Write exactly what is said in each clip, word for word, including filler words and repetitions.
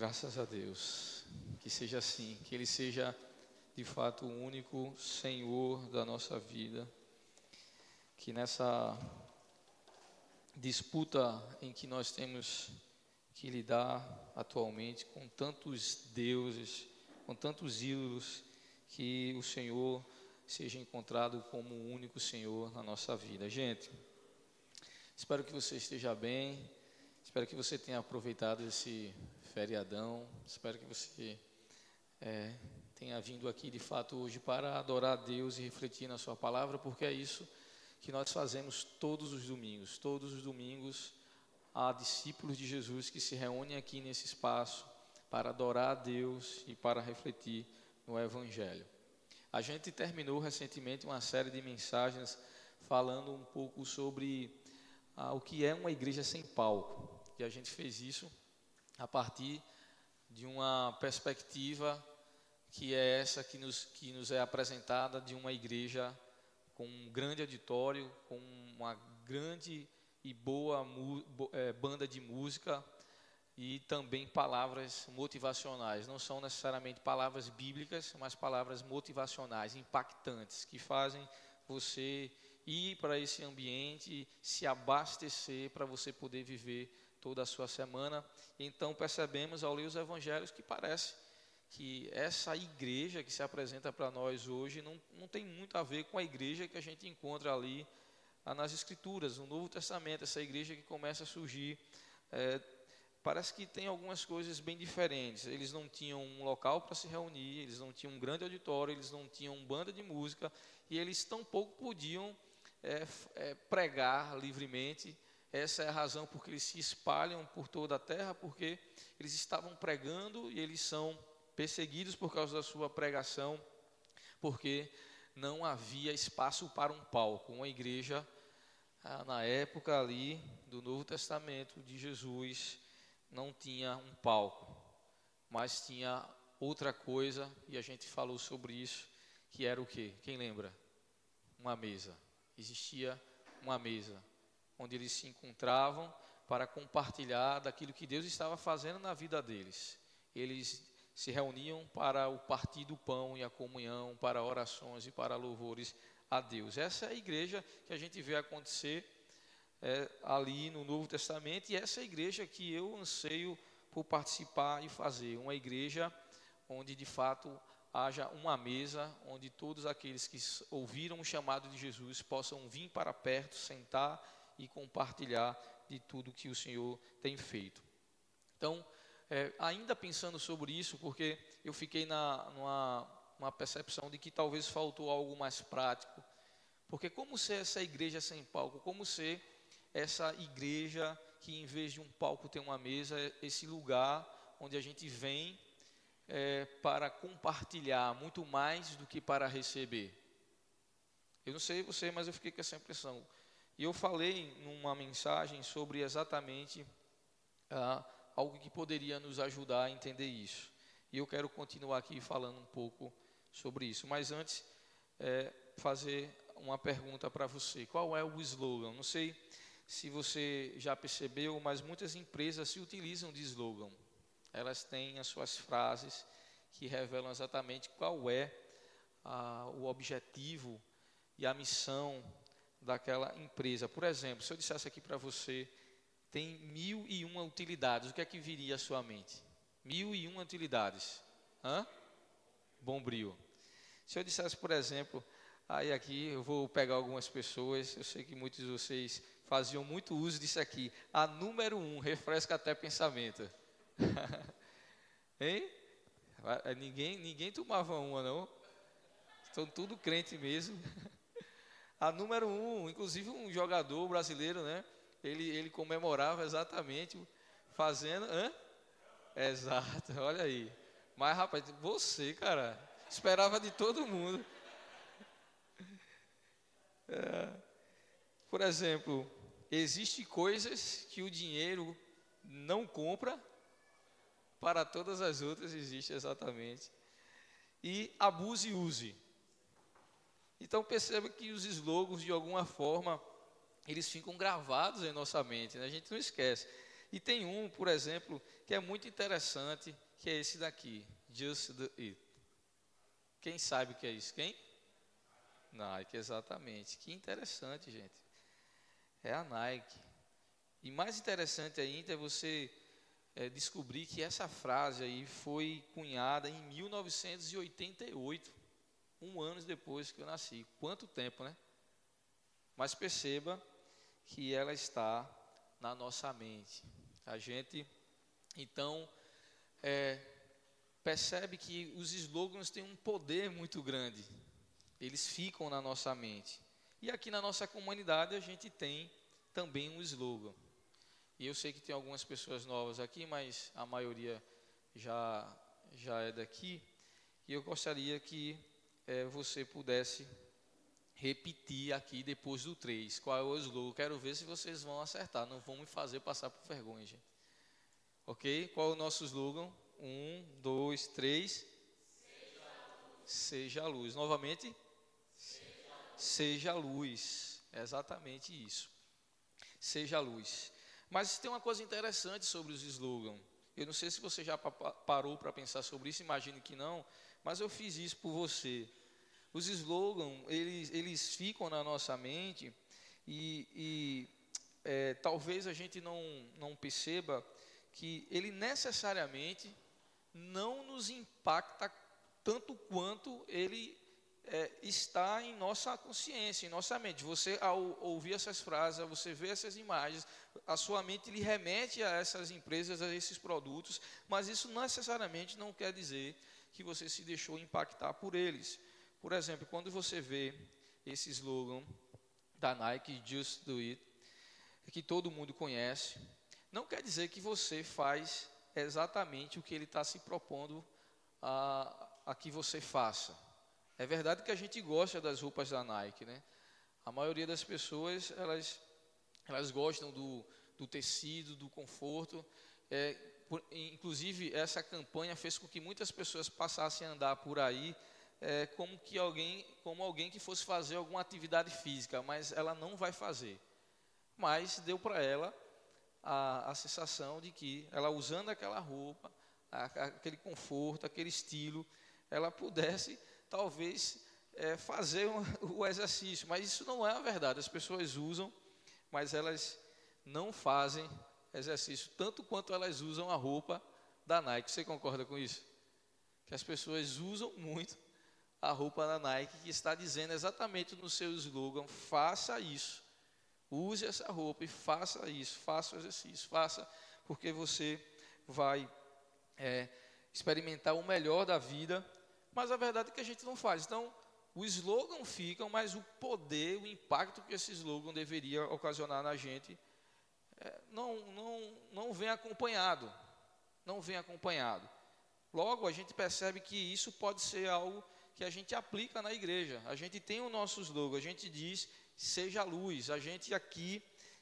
Graças a Deus. Que seja assim, que Ele seja de fato o único Senhor da nossa vida. Que nessa disputa em que nós temos que lidar atualmente com tantos deuses, com tantos ídolos, que o Senhor seja encontrado como o único Senhor na nossa vida. Gente, espero que você esteja bem, espero que você tenha aproveitado esse feriadão, espero que você é, tenha vindo aqui de fato hoje para adorar a Deus e refletir na sua palavra, porque é isso que nós fazemos todos os domingos. Todos os domingos há discípulos de Jesus que se reúnem aqui nesse espaço para adorar a Deus e para refletir no Evangelho. A gente terminou recentemente uma série de mensagens falando um pouco sobre ah, o que é uma igreja sem palco. E a gente fez isso a partir de uma perspectiva que é essa que nos, que nos é apresentada de uma igreja com um grande auditório, com uma grande e boa mu, é, banda de música e também palavras motivacionais. Não são necessariamente palavras bíblicas, mas palavras motivacionais, impactantes, que fazem você ir para esse ambiente, se abastecer para você poder viver toda a sua semana. Então percebemos ao ler os evangelhos que parece que essa igreja que se apresenta para nós hoje não, não tem muito a ver com a igreja que a gente encontra ali nas Escrituras, no Novo Testamento. Essa igreja que começa a surgir, é, parece que tem algumas coisas bem diferentes. Eles não tinham um local para se reunir, eles não tinham um grande auditório, eles não tinham banda de música, e eles tampouco podiam é, é, pregar livremente. Essa é a razão porque eles se espalham por toda a terra, porque eles estavam pregando e eles são perseguidos por causa da sua pregação, porque não havia espaço para um palco. Uma igreja, na época ali do Novo Testamento de Jesus, não tinha um palco, mas tinha outra coisa, e a gente falou sobre isso, que era o quê? Quem lembra? Uma mesa. Existia uma mesa, onde eles se encontravam para compartilhar daquilo que Deus estava fazendo na vida deles. Eles se reuniam para o partir do pão e a comunhão, para orações e para louvores a Deus. Essa é a igreja que a gente vê acontecer é, ali no Novo Testamento, e essa é a igreja que eu anseio por participar e fazer. Uma igreja onde de fato haja uma mesa, onde todos aqueles que ouviram o chamado de Jesus possam vir para perto, sentar e compartilhar de tudo que o Senhor tem feito. Então, É, ainda pensando sobre isso, porque eu fiquei na, numa uma percepção de que talvez faltou algo mais prático, porque como ser essa igreja sem palco, como ser essa igreja que em vez de um palco tem uma mesa, esse lugar onde a gente vem é, para compartilhar muito mais do que para receber. Eu não sei você, mas eu fiquei com essa impressão, e eu falei numa mensagem sobre exatamente a algo que poderia nos ajudar a entender isso. E eu quero continuar aqui falando um pouco sobre isso. Mas antes, é, fazer uma pergunta para você. Qual é o slogan? Não sei se você já percebeu, mas muitas empresas se utilizam de slogan. Elas têm as suas frases que revelam exatamente qual é a, o objetivo e a missão daquela empresa. Por exemplo, se eu dissesse aqui para você, tem mil e uma utilidades, o que é que viria à sua mente? Mil e uma utilidades. Hã? Bombril. Se eu dissesse, por exemplo, aí aqui eu vou pegar algumas pessoas, eu sei que muitos de vocês faziam muito uso disso aqui. A número um, refresca até pensamento. Hein? Ninguém, ninguém tomava uma, não? Estão tudo crente mesmo. A número um, inclusive um jogador brasileiro, né? Ele, ele comemorava exatamente fazendo... Hã? Exato, olha aí. Mas, rapaz, você, cara, esperava de todo mundo. É, por exemplo, existem coisas que o dinheiro não compra, para todas as outras existe exatamente. E abuse e use. Então, perceba que os slogans, de alguma forma, eles ficam gravados em nossa mente, né? A gente não esquece. E tem um, por exemplo, que é muito interessante, que é esse daqui, Just Do It. Quem sabe o que é isso? Quem? Nike, exatamente. Que interessante, gente. É a Nike. E mais interessante ainda é você é, descobrir que essa frase aí foi cunhada em mil novecentos e oitenta e oito, um ano depois que eu nasci. Quanto tempo, né? Mas perceba que ela está na nossa mente. A gente, então, é, percebe que os slogans têm um poder muito grande. Eles ficam na nossa mente. E aqui na nossa comunidade a gente tem também um slogan. E eu sei que tem algumas pessoas novas aqui, mas a maioria já, já é daqui. E eu gostaria que é, você pudesse repetir aqui depois do três. Qual é o slogan? Quero ver se vocês vão acertar. Não vão me fazer passar por vergonha, gente. Ok? Qual é o nosso slogan? Um, dois, três. Seja luz. Seja luz. Novamente? Seja, Seja luz. É exatamente isso. Seja luz. Mas tem uma coisa interessante sobre os slogans. Eu não sei se você já parou para pensar sobre isso, imagino que não, mas eu fiz isso por você. Os slogans, eles, eles ficam na nossa mente e, e é, talvez a gente não, não perceba que ele necessariamente não nos impacta tanto quanto ele é, está em nossa consciência, em nossa mente. Você, ao ouvir essas frases, ao você ver essas imagens, a sua mente lhe remete a essas empresas, a esses produtos, mas isso necessariamente não quer dizer que você se deixou impactar por eles. Por exemplo, quando você vê esse slogan da Nike, Just Do It, que todo mundo conhece, não quer dizer que você faz exatamente o que ele está se propondo a, a que você faça. É verdade que a gente gosta das roupas da Nike, né? A maioria das pessoas, elas, elas gostam do, do tecido, do conforto. É, por, inclusive, essa campanha fez com que muitas pessoas passassem a andar por aí é, como, que alguém, como alguém que fosse fazer alguma atividade física, mas ela não vai fazer. Mas deu para ela a, a sensação de que ela usando aquela roupa, a, aquele conforto, aquele estilo, ela pudesse talvez é, fazer um, o exercício, mas isso não é a verdade. As pessoas usam, mas elas não fazem exercício tanto quanto elas usam a roupa da Nike. Você concorda com isso? Que as pessoas usam muito a roupa da Nike, que está dizendo exatamente no seu slogan: faça isso, use essa roupa e faça isso, faça o exercício, faça, porque você vai é, experimentar o melhor da vida. Mas a verdade é que a gente não faz. Então, o slogan fica, mas o poder, o impacto que esse slogan deveria ocasionar na gente é, não, não, não vem acompanhado. Não vem acompanhado. Logo, a gente percebe que isso pode ser algo que a gente aplica na igreja. A gente tem o nosso slogan, a gente diz, seja luz. A gente aqui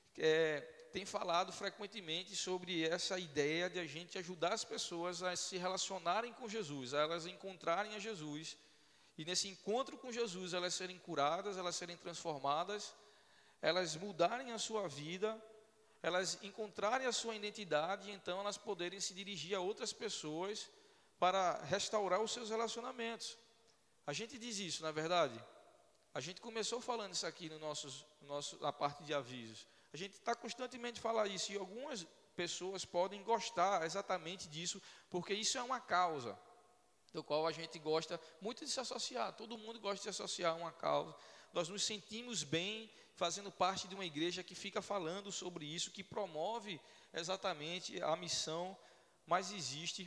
é, tem falado frequentemente sobre essa ideia de a gente ajudar as pessoas a se relacionarem com Jesus, a elas encontrarem a Jesus. E nesse encontro com Jesus, elas serem curadas, elas serem transformadas, elas mudarem a sua vida, elas encontrarem a sua identidade e então elas poderem se dirigir a outras pessoas para restaurar os seus relacionamentos. A gente diz isso, não é verdade? A gente começou falando isso aqui no nosso, nosso, na parte de avisos. A gente está constantemente falando isso e algumas pessoas podem gostar exatamente disso, porque isso é uma causa do qual a gente gosta muito de se associar. Todo mundo gosta de se associar a uma causa. Nós nos sentimos bem fazendo parte de uma igreja que fica falando sobre isso, que promove exatamente a missão, mas existe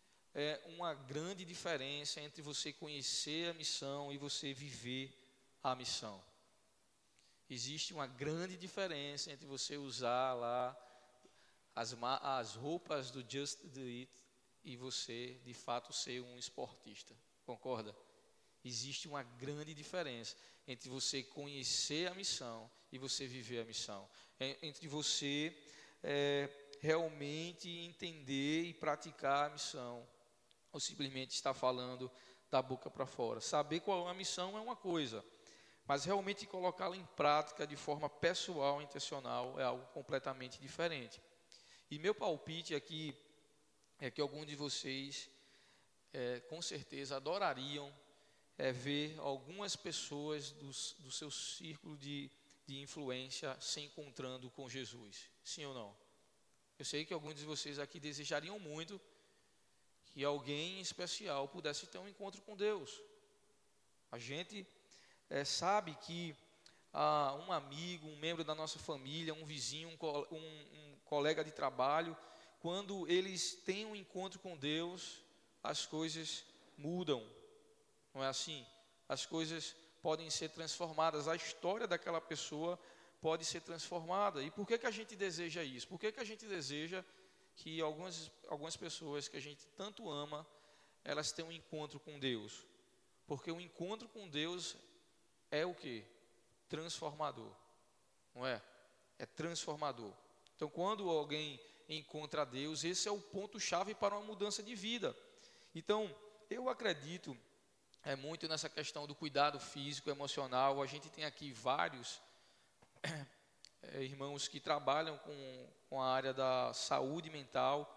é, uma grande diferença entre você conhecer a missão e você viver a missão. Existe uma grande diferença entre você usar lá as, as roupas do Just Do It e você, de fato, ser um esportista. Concorda? Existe uma grande diferença entre você conhecer a missão e você viver a missão. Entre você é, realmente entender e praticar a missão, ou simplesmente estar falando da boca para fora. Saber qual é a missão é uma coisa, mas realmente colocá-la em prática de forma pessoal, intencional, é algo completamente diferente. E meu palpite aqui é que alguns de vocês, é, com certeza, adorariam é, ver algumas pessoas do, do seu círculo de, de influência se encontrando com Jesus. Sim ou não? Eu sei que alguns de vocês aqui desejariam muito que alguém especial pudesse ter um encontro com Deus. A gente é, sabe que ah, um amigo, um membro da nossa família, um vizinho, um, co- um, um colega de trabalho, quando eles têm um encontro com Deus, as coisas mudam. Não é assim? As coisas podem ser transformadas. A história daquela pessoa pode ser transformada. E por que que a gente deseja isso? Por que que a gente deseja que algumas, algumas pessoas que a gente tanto ama, elas tenham um encontro com Deus? Porque o encontro com Deus é o quê? Transformador. Não é? É transformador. Então, quando alguém encontra Deus, esse é o ponto-chave para uma mudança de vida. Então, eu acredito é muito nessa questão do cuidado físico, emocional. A gente tem aqui vários é, irmãos que trabalham com, com a área da saúde mental.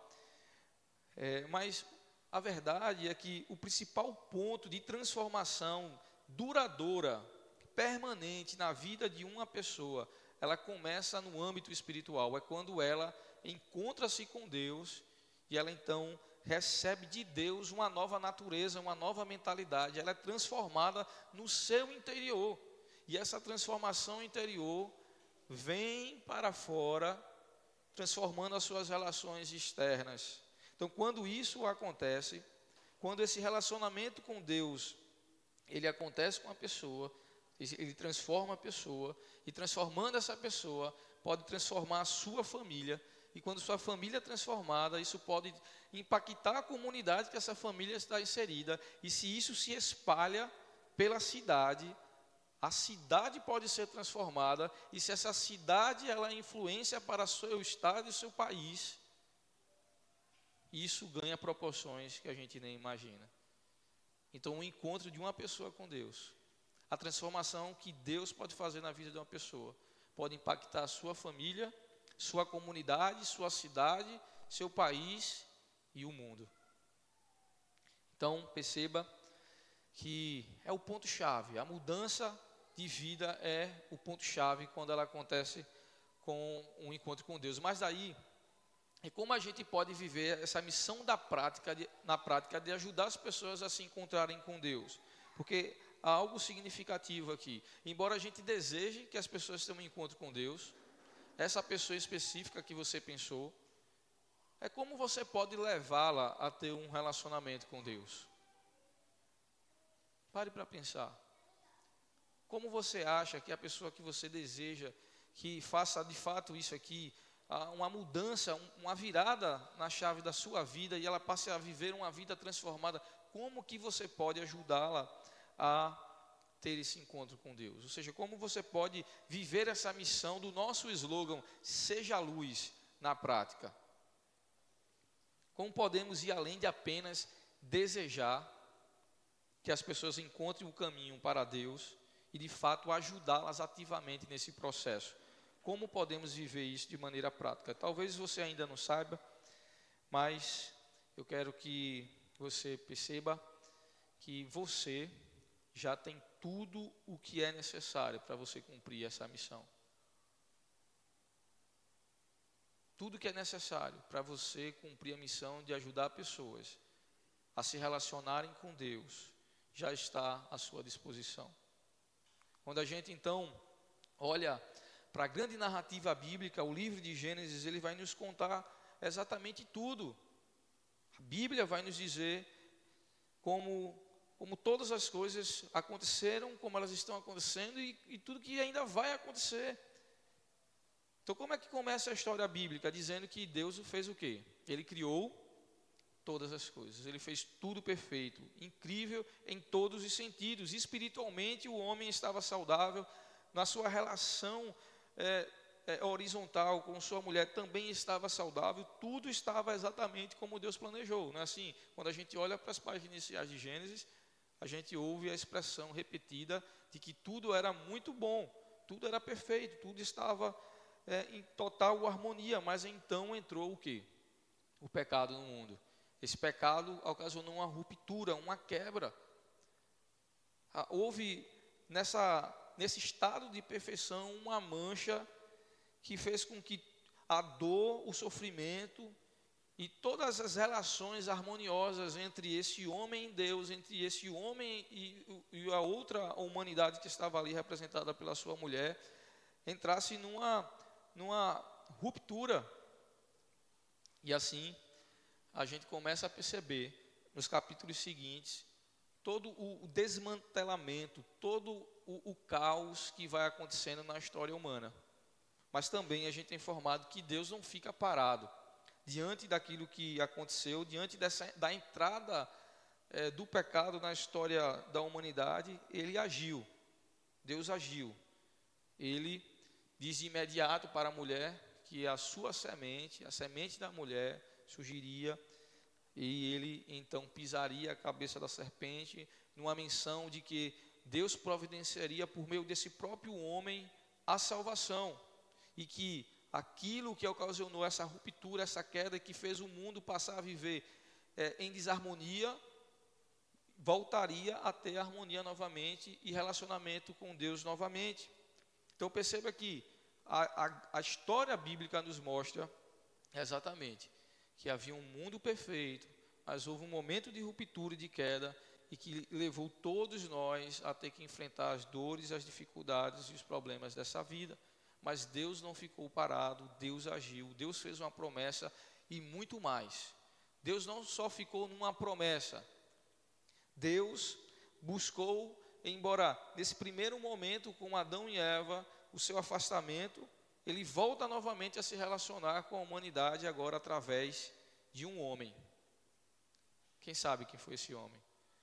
É, mas a verdade é que o principal ponto de transformação duradoura, permanente na vida de uma pessoa, ela começa no âmbito espiritual. É quando ela encontra-se com Deus e ela então recebe de Deus uma nova natureza, uma nova mentalidade. Ela é transformada no seu interior. E essa transformação interior vem para fora, transformando as suas relações externas. Então, quando isso acontece, quando esse relacionamento com Deus, ele acontece com a pessoa, ele transforma a pessoa, e transformando essa pessoa, pode transformar a sua família, e quando sua família é transformada, isso pode impactar a comunidade que essa família está inserida, e se isso se espalha pela cidade, a cidade pode ser transformada, e se essa cidade ela é influência para o seu estado e o seu país, isso ganha proporções que a gente nem imagina. Então, o encontro de uma pessoa com Deus, a transformação que Deus pode fazer na vida de uma pessoa, pode impactar a sua família, sua comunidade, sua cidade, seu país e o mundo. Então, perceba que é o ponto-chave, a mudança de vida é o ponto-chave quando ela acontece com um encontro com Deus. Mas daí, é como a gente pode viver essa missão da prática, de, na prática de ajudar as pessoas a se encontrarem com Deus. Porque há algo significativo aqui. Embora a gente deseje que as pessoas tenham um encontro com Deus, essa pessoa específica que você pensou, é como você pode levá-la a ter um relacionamento com Deus. Pare para pensar. Como você acha que a pessoa que você deseja que faça de fato isso aqui, uma mudança, uma virada na chave da sua vida e ela passe a viver uma vida transformada, como que você pode ajudá-la a ter esse encontro com Deus? Ou seja, como você pode viver essa missão do nosso slogan, seja a luz, na prática? Como podemos ir além de apenas desejar que as pessoas encontrem o caminho para Deus e de fato ajudá-las ativamente nesse processo? Como podemos viver isso de maneira prática? Talvez você ainda não saiba, mas eu quero que você perceba que você já tem tudo o que é necessário para você cumprir essa missão. Tudo que é necessário para você cumprir a missão de ajudar pessoas a se relacionarem com Deus já está à sua disposição. Quando a gente então olha para a grande narrativa bíblica, o livro de Gênesis, ele vai nos contar exatamente tudo. A Bíblia vai nos dizer como, como todas as coisas aconteceram, como elas estão acontecendo e, e tudo que ainda vai acontecer. Então, como é que começa a história bíblica? Dizendo que Deus fez o quê? Ele criou todas as coisas. Ele fez tudo perfeito, incrível em todos os sentidos. Espiritualmente, o homem estava saudável. Na sua relação é, é, horizontal com sua mulher também estava saudável. Tudo estava exatamente como Deus planejou. Não é assim? Quando a gente olha para as páginas iniciais de Gênesis, a gente ouve a expressão repetida de que tudo era muito bom, tudo era perfeito, tudo estava é, em total harmonia, mas então entrou o quê? O pecado no mundo. Esse pecado ocasionou uma ruptura, uma quebra. Ah, houve nessa, nesse estado de perfeição uma mancha que fez com que a dor, o sofrimento e todas as relações harmoniosas entre esse homem e Deus, entre esse homem e, e a outra humanidade que estava ali representada pela sua mulher, entrasse numa, numa ruptura. E assim a gente começa a perceber nos capítulos seguintes todo o desmantelamento, todo o, o caos que vai acontecendo na história humana. Mas também a gente é informado que Deus não fica parado diante daquilo que aconteceu, diante dessa, da entrada é, do pecado na história da humanidade. Ele agiu, Deus agiu. Ele diz de imediato para a mulher que a sua semente, a semente da mulher, surgiria, e ele então pisaria a cabeça da serpente, numa menção de que Deus providenciaria por meio desse próprio homem a salvação, e que aquilo que ocasionou essa ruptura, essa queda, que fez o mundo passar a viver é, em desarmonia, voltaria a ter harmonia novamente e relacionamento com Deus novamente. Então perceba que a, a, a história bíblica nos mostra exatamente que havia um mundo perfeito, mas houve um momento de ruptura e de queda, e que levou todos nós a ter que enfrentar as dores, as dificuldades e os problemas dessa vida. Mas Deus não ficou parado, Deus agiu, Deus fez uma promessa e muito mais. Deus não só ficou numa promessa, Deus buscou, embora nesse primeiro momento com Adão e Eva, o seu afastamento, ele volta novamente a se relacionar com a humanidade agora através de um homem. Quem sabe quem foi esse homem?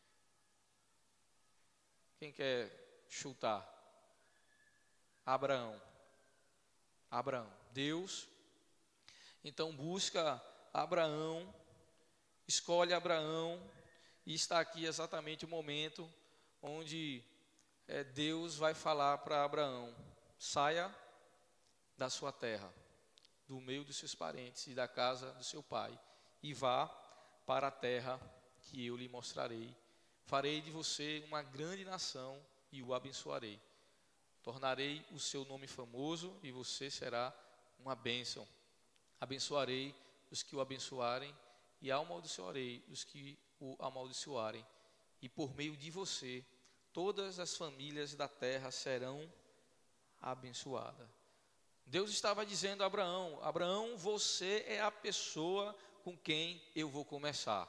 Quem quer chutar? Abraão. Abraão. Deus, então, busca Abraão, escolhe Abraão, e está aqui exatamente o momento onde é, Deus vai falar para Abraão: saia da sua terra, do meio dos seus parentes e da casa do seu pai, e vá para a terra que eu lhe mostrarei. Farei de você uma grande nação e o abençoarei. Tornarei o seu nome famoso e você será uma bênção. Abençoarei os que o abençoarem e amaldiçoarei os que o amaldiçoarem. E por meio de você, todas as famílias da terra serão abençoadas. Deus estava dizendo a Abraão: Abraão, você é a pessoa com quem eu vou começar.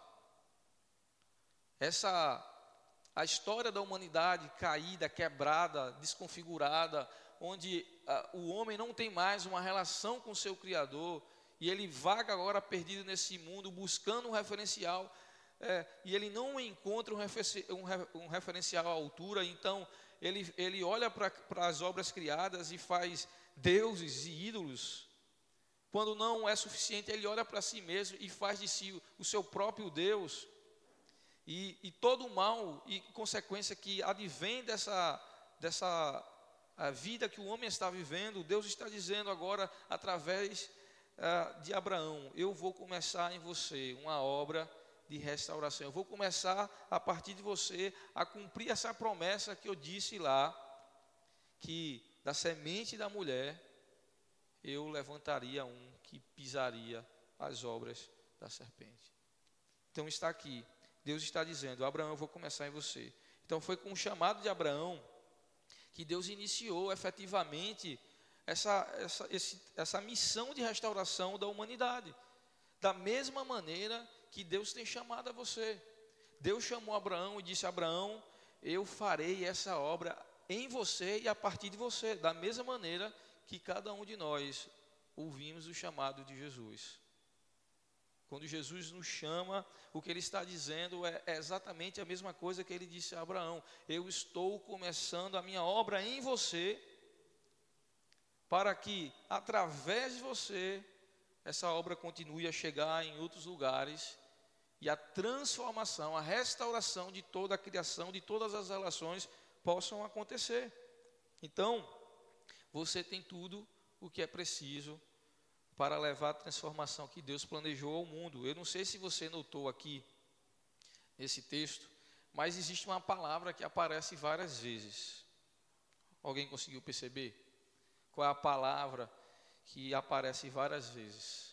Essa, a história da humanidade caída, quebrada, desconfigurada, onde ah, o homem não tem mais uma relação com o seu Criador, e ele vaga agora perdido nesse mundo, buscando um referencial, é, e ele não encontra um, refer, um, um referencial à altura. Então ele, ele olha para as obras criadas e faz deuses e ídolos. Quando não é suficiente, ele olha para si mesmo e faz de si o seu próprio Deus. E, e todo o mal e consequência que advém dessa, dessa a vida que o homem está vivendo, Deus está dizendo agora, através uh, de Abraão: eu vou começar em você uma obra de restauração. Eu vou começar a partir de você a cumprir essa promessa que eu disse lá, que da semente da mulher eu levantaria um que pisaria as obras da serpente. Então está aqui, Deus está dizendo: Abraão, eu vou começar em você. Então foi com o chamado de Abraão que Deus iniciou efetivamente essa, essa, esse, essa missão de restauração da humanidade. Da mesma maneira que Deus tem chamado a você. Deus chamou Abraão e disse: Abraão, eu farei essa obra em você e a partir de você. Da mesma maneira que cada um de nós ouvimos o chamado de Jesus. Quando Jesus nos chama, o que ele está dizendo é, é exatamente a mesma coisa que ele disse a Abraão: eu estou começando a minha obra em você, para que através de você essa obra continue a chegar em outros lugares, e a transformação, a restauração de toda a criação, de todas as relações possam acontecer. Então, você tem tudo o que é preciso para levar a transformação que Deus planejou ao mundo. Eu não sei se você notou aqui nesse texto, mas existe uma palavra que aparece várias vezes. Alguém conseguiu perceber? Qual é a palavra que aparece várias vezes?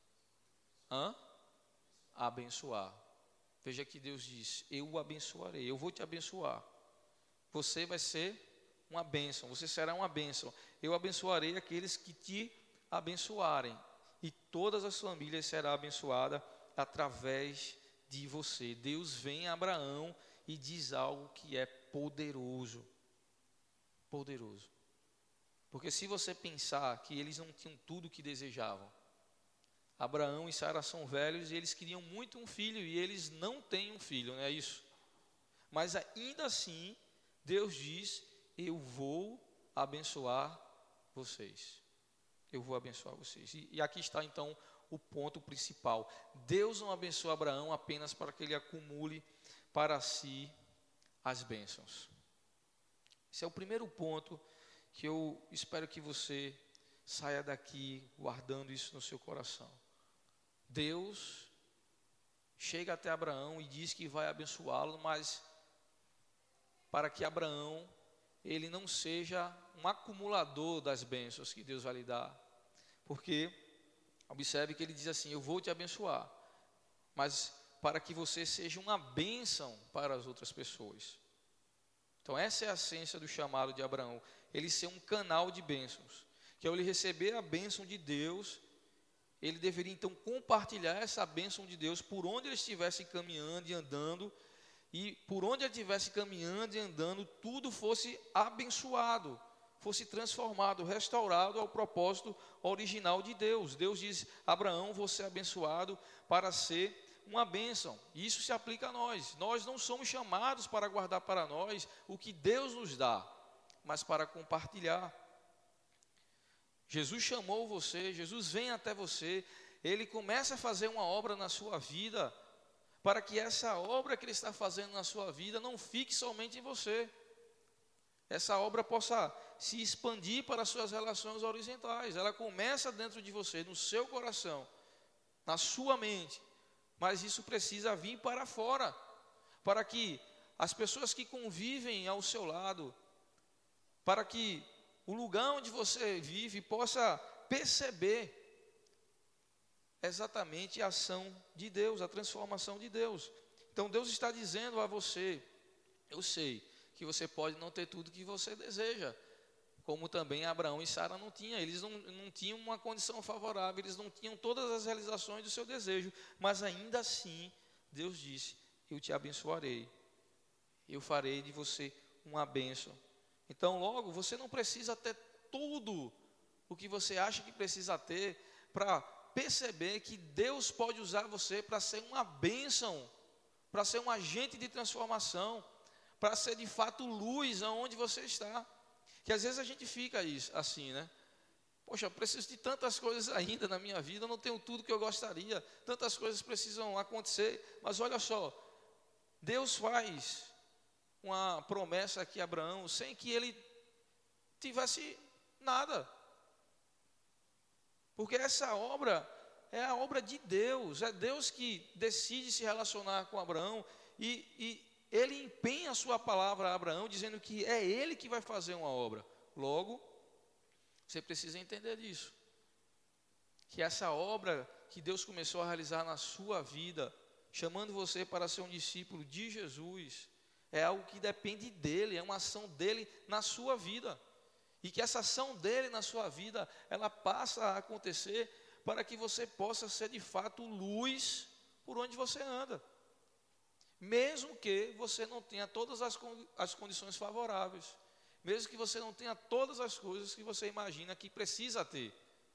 Hã? Abençoar. Veja que Deus diz: eu o abençoarei, eu vou te abençoar. Você vai ser uma bênção, você será uma bênção. Eu abençoarei aqueles que te abençoarem, e todas as famílias serão abençoadas através de você. Deus vem a Abraão e diz algo que é poderoso. Poderoso. Porque se você pensar que eles não tinham tudo o que desejavam, Abraão e Sara são velhos e eles queriam muito um filho e eles não têm um filho, não é isso? Mas ainda assim, Deus diz: eu vou abençoar vocês. Eu vou abençoar vocês. E, e aqui está então o ponto principal. Deus não abençoa Abraão apenas para que ele acumule para si as bênçãos. Esse é o primeiro ponto que eu espero que você saia daqui guardando isso no seu coração. Deus chega até Abraão e diz que vai abençoá-lo, mas para que Abraão ele não seja um acumulador das bênçãos que Deus vai lhe dar. Porque, observe que ele diz assim: eu vou te abençoar, mas para que você seja uma bênção para as outras pessoas. Então essa é a essência do chamado de Abraão, ele ser um canal de bênçãos, que ao ele receber a bênção de Deus, ele deveria então compartilhar essa bênção de Deus por onde ele estivesse caminhando e andando, e por onde ele estivesse caminhando e andando, tudo fosse abençoado, fosse transformado, restaurado ao propósito original de Deus. Deus diz: Abraão, você é abençoado para ser uma bênção. E isso se aplica a nós. Nós não somos chamados para guardar para nós o que Deus nos dá, mas para compartilhar. Jesus chamou você, Jesus vem até você, ele começa a fazer uma obra na sua vida, para que essa obra que ele está fazendo na sua vida não fique somente em você. Essa obra possa se expandir para as suas relações horizontais. Ela começa dentro de você, no seu coração, na sua mente, mas isso precisa vir para fora, para que as pessoas que convivem ao seu lado, para que o lugar onde você vive possa perceber exatamente a ação de Deus, a transformação de Deus. Então Deus está dizendo a você: eu sei que você pode não ter tudo que você deseja, como também Abraão e Sara não tinham. Eles não, não tinham uma condição favorável, eles não tinham todas as realizações do seu desejo, mas ainda assim Deus disse: eu te abençoarei, eu farei de você uma bênção. Então logo, você não precisa ter tudo o que você acha que precisa ter para perceber que Deus pode usar você para ser uma bênção, para ser um agente de transformação, para ser de fato luz aonde você está. Que às vezes a gente fica isso, assim, né? Poxa, eu preciso de tantas coisas ainda na minha vida, eu não tenho tudo que eu gostaria, tantas coisas precisam acontecer, mas olha só, Deus faz uma promessa aqui a Abraão, sem que ele tivesse nada, porque essa obra é a obra de Deus, é Deus que decide se relacionar com Abraão, e, e ele empenha a sua palavra a Abraão, dizendo que é ele que vai fazer uma obra. Logo, você precisa entender disso, que essa obra que Deus começou a realizar na sua vida, chamando você para ser um discípulo de Jesus, é algo que depende dele, é uma ação dele na sua vida, e que essa ação dele na sua vida, ela passa a acontecer para que você possa ser de fato luz por onde você anda, mesmo que você não tenha todas as, as condições favoráveis, mesmo que você não tenha todas as coisas que você imagina que precisa ter.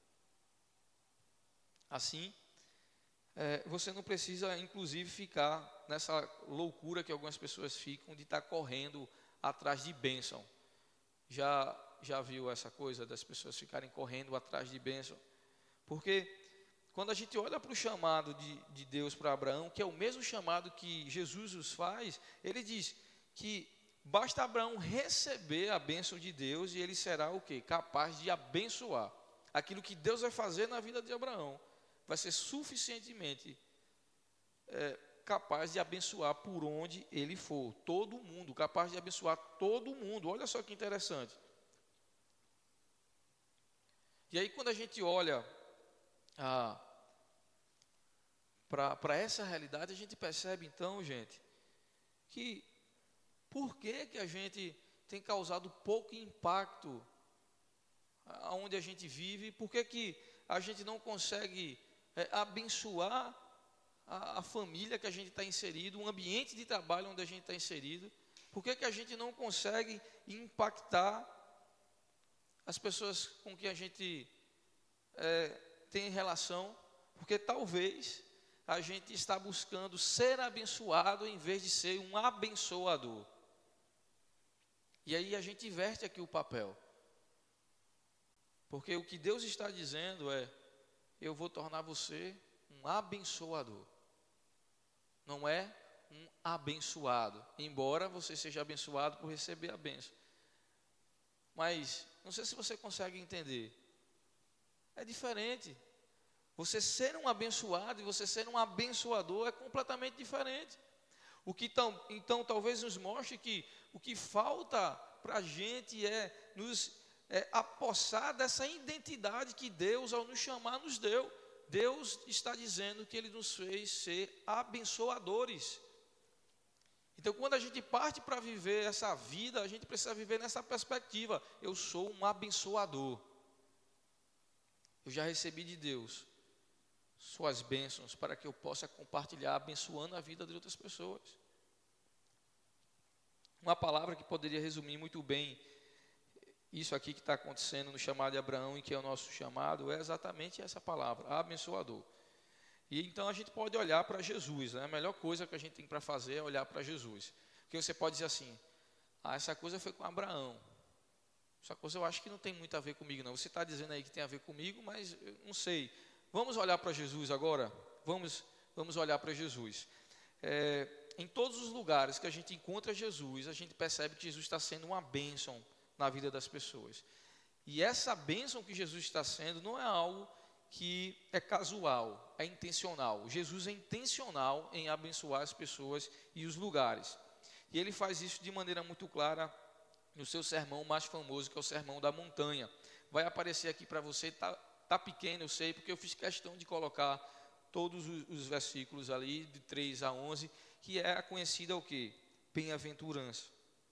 Assim, É, você não precisa, inclusive, ficar nessa loucura que algumas pessoas ficam de estar correndo atrás de bênção. Já, já viu essa coisa das pessoas ficarem correndo atrás de bênção? Porque quando a gente olha para o chamado de, de Deus para Abraão, que é o mesmo chamado que Jesus nos faz, ele diz que basta Abraão receber a bênção de Deus e ele será o quê? Capaz de abençoar. aquilo que Deus vai fazer na vida de Abraão vai ser suficientemente é, capaz de abençoar por onde ele for, todo mundo, capaz de abençoar todo mundo. Olha só que interessante. E aí quando a gente olha ah, para essa realidade, a gente percebe então, gente, que por que que a gente tem causado pouco impacto aonde a gente vive, por que que a gente não consegue é, abençoar a, a família que a gente está inserido, o ambiente de trabalho onde a gente está inserido, por que que a gente não consegue impactar as pessoas com que a gente é, tem relação, porque talvez a gente está buscando ser abençoado em vez de ser um abençoador. E aí a gente inverte aqui o papel. Porque o que Deus está dizendo é: eu vou tornar você um abençoador. Não é um abençoado, embora você seja abençoado por receber a bênção. Mas, não sei se você consegue entender. É diferente. Você ser um abençoado e você ser um abençoador é completamente diferente. O que então, então talvez nos mostre que o que falta para a gente é nos é, apossar dessa identidade que Deus, ao nos chamar, nos deu. Deus está dizendo que Ele nos fez ser abençoadores. Então, quando a gente parte para viver essa vida, a gente precisa viver nessa perspectiva. Eu sou um abençoador. Eu já recebi de Deus suas bênçãos para que eu possa compartilhar, abençoando a vida de outras pessoas. Uma palavra que poderia resumir muito bem isso aqui que está acontecendo no chamado de Abraão, e que é o nosso chamado, é exatamente essa palavra, abençoador. E então a gente pode olhar para Jesus, né? A melhor coisa que a gente tem para fazer é olhar para Jesus. Porque você pode dizer assim: ah, essa coisa foi com Abraão, essa coisa eu acho que não tem muito a ver comigo não. Você está dizendo aí que tem a ver comigo, mas eu não sei. Vamos olhar para Jesus agora? Vamos, vamos olhar para Jesus. É, em todos os lugares que a gente encontra Jesus, a gente percebe que Jesus está sendo uma bênção na vida das pessoas. E essa bênção que Jesus está sendo não é algo que é casual, é intencional. Jesus é intencional em abençoar as pessoas e os lugares. E ele faz isso de maneira muito clara no seu sermão mais famoso, que é o Sermão da Montanha. Vai aparecer aqui para você, está tá pequeno, eu sei, porque eu fiz questão de colocar todos os, os versículos ali, de três a onze, que é a conhecida o quê? Bem-aventurança.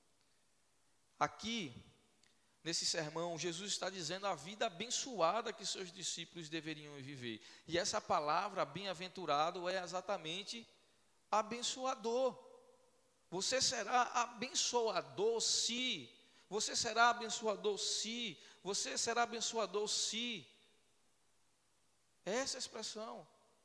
Aqui, nesse sermão, Jesus está dizendo a vida abençoada que seus discípulos deveriam viver. E essa palavra, bem-aventurado, é exatamente abençoador. Você será abençoador se, você será abençoador se, você será abençoador se. Essa é a expressão.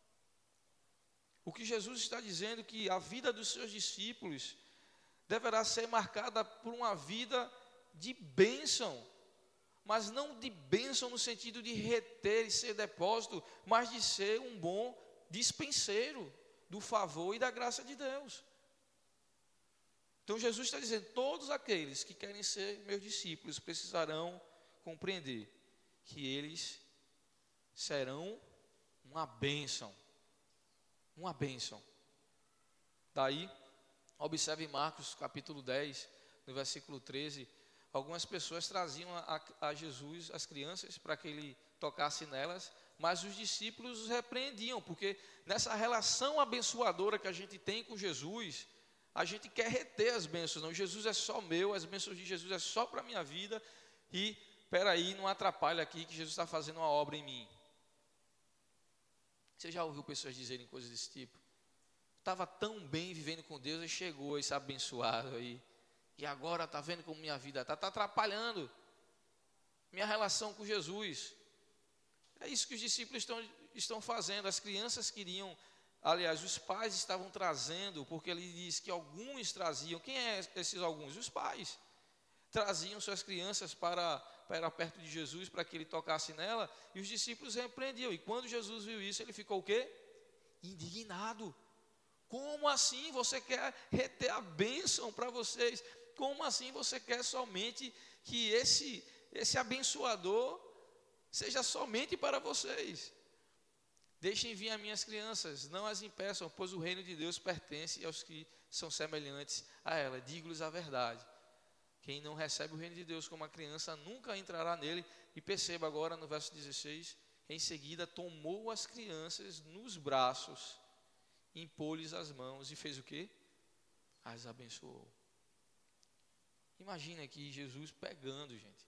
O que Jesus está dizendo é que a vida dos seus discípulos deverá ser marcada por uma vida de bênção, mas não de bênção no sentido de reter e ser depósito, mas de ser um bom dispenseiro do favor e da graça de Deus. Então Jesus está dizendo: todos aqueles que querem ser meus discípulos precisarão compreender que eles serão uma bênção, uma bênção. Daí, observe Marcos capítulo dez, no versículo treze, algumas pessoas traziam a, a Jesus as crianças para que ele tocasse nelas, mas os discípulos os repreendiam, porque nessa relação abençoadora que a gente tem com Jesus, a gente quer reter as bênçãos. Não, Jesus é só meu, as bênçãos de Jesus é só para a minha vida, e peraí, não atrapalha aqui que Jesus está fazendo uma obra em mim. Você já ouviu pessoas dizerem coisas desse tipo? Estava tão bem vivendo com Deus e chegou esse abençoado aí, e agora está vendo como minha vida está, está atrapalhando minha relação com Jesus. É isso que os discípulos estão, estão fazendo. As crianças queriam, aliás, os pais estavam trazendo, porque ele diz que alguns traziam. Quem é esses alguns? Os pais. Traziam suas crianças para, para perto de Jesus, para que ele tocasse nela, e os discípulos repreendiam. E quando Jesus viu isso, ele ficou o quê? Indignado. Como assim você quer reter a bênção para vocês? Como assim você quer somente que esse, esse abençoador seja somente para vocês. Deixem vir as minhas crianças, não as impeçam, pois o reino de Deus pertence aos que são semelhantes a ela. Digo-lhes a verdade. Quem não recebe o reino de Deus como uma criança, nunca entrará nele. E perceba agora no verso dezesseis, em seguida tomou as crianças nos braços, impôs-lhes as mãos e fez o quê? As abençoou. Imagina aqui Jesus pegando, gente,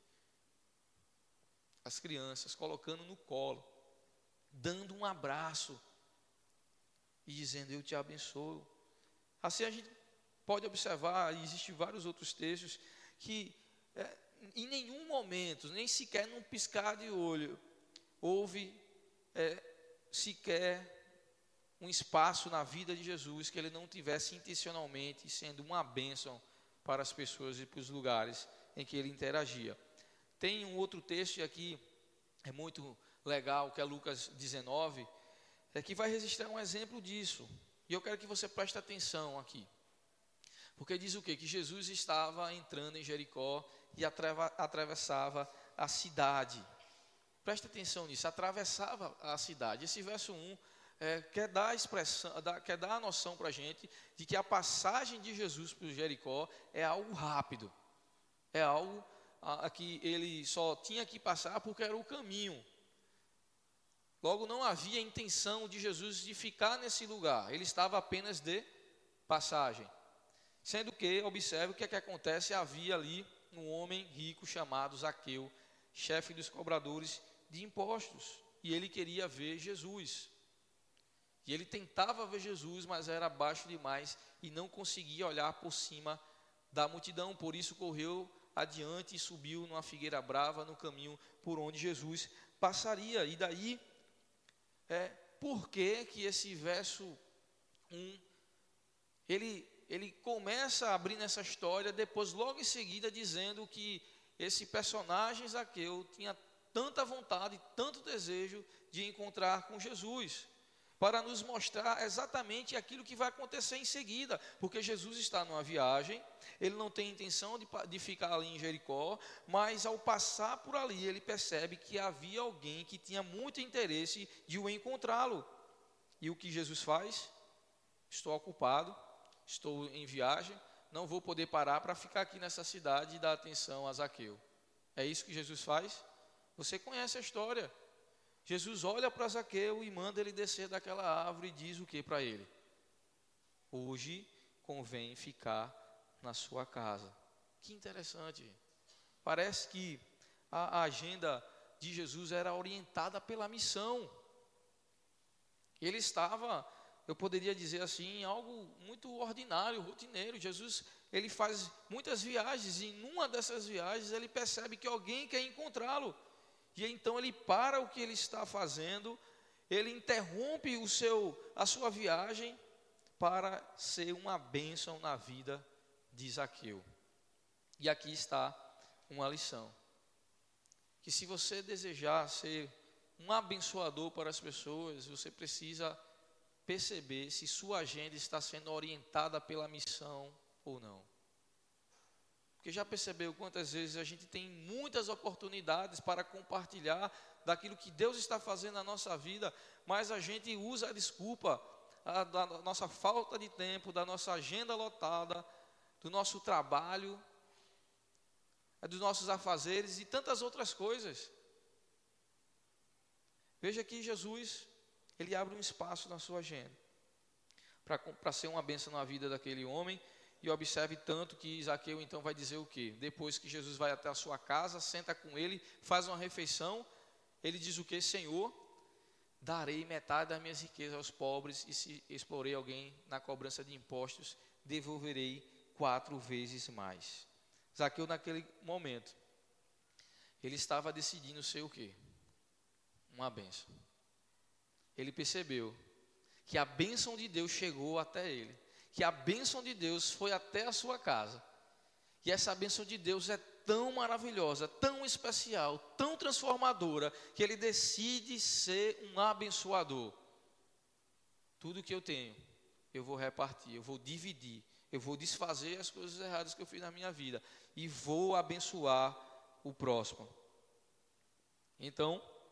as crianças, colocando no colo, dando um abraço e dizendo: eu te abençoo. Assim a gente pode observar, e existem vários outros textos, que é, em nenhum momento, nem sequer num piscar de olho, houve é, sequer um espaço na vida de Jesus que ele não tivesse intencionalmente sendo uma bênção para as pessoas e para os lugares em que ele interagia. Tem um outro texto aqui, é muito legal, que é Lucas dezenove, é que vai registrar um exemplo disso. E eu quero que você preste atenção aqui. Porque diz o quê? Que Jesus estava entrando em Jericó e atravessava a cidade. Preste atenção nisso, atravessava a cidade. Esse verso um é, quer, dar a expressão, dá, quer dar a noção para a gente de que a passagem de Jesus por Jericó é algo rápido. É algo a, a que ele só tinha que passar porque era o caminho. Logo, não havia intenção de Jesus de ficar nesse lugar. Ele estava apenas de passagem. Sendo que, observe o que é que acontece, havia ali um homem rico chamado Zaqueu, chefe dos cobradores de impostos. E ele queria ver Jesus. E ele tentava ver Jesus, mas era baixo demais e não conseguia olhar por cima da multidão. Por isso correu adiante e subiu numa figueira brava no caminho por onde Jesus passaria. E daí, é, por que que esse verso um, ele, ele começa abrindo essa história, depois logo em seguida dizendo que esse personagem Zaqueu tinha tanta vontade, tanto desejo de encontrar com Jesus, para nos mostrar exatamente aquilo que vai acontecer em seguida, porque Jesus está numa viagem, ele não tem intenção de, de ficar ali em Jericó, mas ao passar por ali, ele percebe que havia alguém que tinha muito interesse de o encontrá-lo. E o que Jesus faz? Estou ocupado, estou em viagem, não vou poder parar para ficar aqui nessa cidade e dar atenção a Zaqueu. É isso que Jesus faz? Você conhece a história. Jesus olha para Zaqueu e manda ele descer daquela árvore e diz o que para ele? Hoje convém ficar na sua casa. Que interessante. Parece que a agenda de Jesus era orientada pela missão. Ele estava, eu poderia dizer assim, em algo muito ordinário, rotineiro. Jesus, ele faz muitas viagens e numa dessas viagens ele percebe que alguém quer encontrá-lo. E então ele para o que ele está fazendo, ele interrompe o seu, a sua viagem para ser uma bênção na vida de Zaqueu. E aqui está uma lição. Que se você desejar ser um abençoador para as pessoas, você precisa perceber se sua agenda está sendo orientada pela missão ou não. Porque já percebeu quantas vezes a gente tem muitas oportunidades para compartilhar daquilo que Deus está fazendo na nossa vida, mas a gente usa a desculpa a, da nossa falta de tempo, da nossa agenda lotada, do nosso trabalho, dos nossos afazeres e tantas outras coisas. Veja que Jesus, ele abre um espaço na sua agenda para ser uma bênção na vida daquele homem. E observe tanto que Zaqueu então vai dizer o quê? Depois que Jesus vai até a sua casa, senta com ele, faz uma refeição, ele diz o quê? Senhor, darei metade das minhas riquezas aos pobres, e se explorei alguém na cobrança de impostos, devolverei quatro vezes mais. Zaqueu naquele momento, ele estava decidindo ser o quê? Uma bênção. Ele percebeu que a bênção de Deus chegou até ele, que a bênção de Deus foi até a sua casa. E essa bênção de Deus é tão maravilhosa, tão especial, tão transformadora, que ele decide ser um abençoador. Tudo que eu tenho, eu vou repartir, eu vou dividir, eu vou desfazer as coisas erradas que eu fiz na minha vida e vou abençoar o próximo. Então,